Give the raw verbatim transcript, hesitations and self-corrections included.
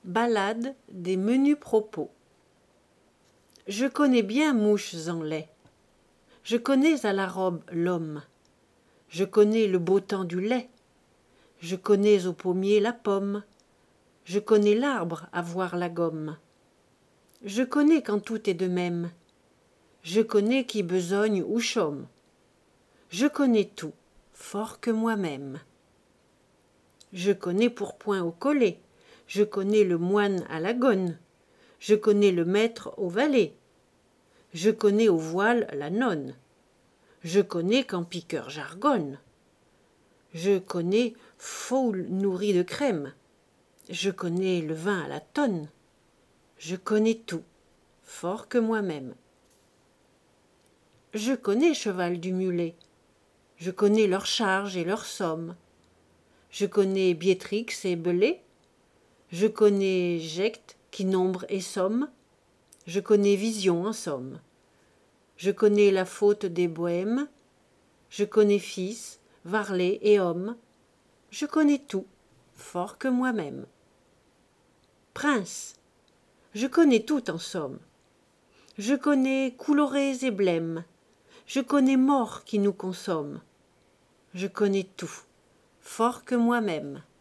Ballade des menus propos. Je connais bien mouches en lait. Je connais à la robe l'homme. Je connais le beau temps du lait. Je connais au pommier la pomme. Je connais l'arbre à voir la gomme. Je connais quand tout est de même. Je connais qui besogne ou chôme. Je connais tout, fort que moi-même. Je connais pourpoint au collet. Je connais le moine à la gonne. Je connais le maître au valet. Je connais au voile la nonne. Je connais qu'en piqueur jargonne. Je connais foule nourrie de crème. Je connais le vin à la tonne. Je connais tout, fort que moi-même. Je connais cheval du mulet. Je connais leur charge et leur somme. Je connais Biétrix et Belay. Je connais Gecte qui nombre et somme. Je connais Vision en somme. Je connais la faute des bohèmes. Je connais fils, varlet et homme. Je connais tout, fort que moi-même. Prince, je connais tout en somme. Je connais coulorés et blêmes. Je connais mort qui nous consomme. Je connais tout, fort que moi-même.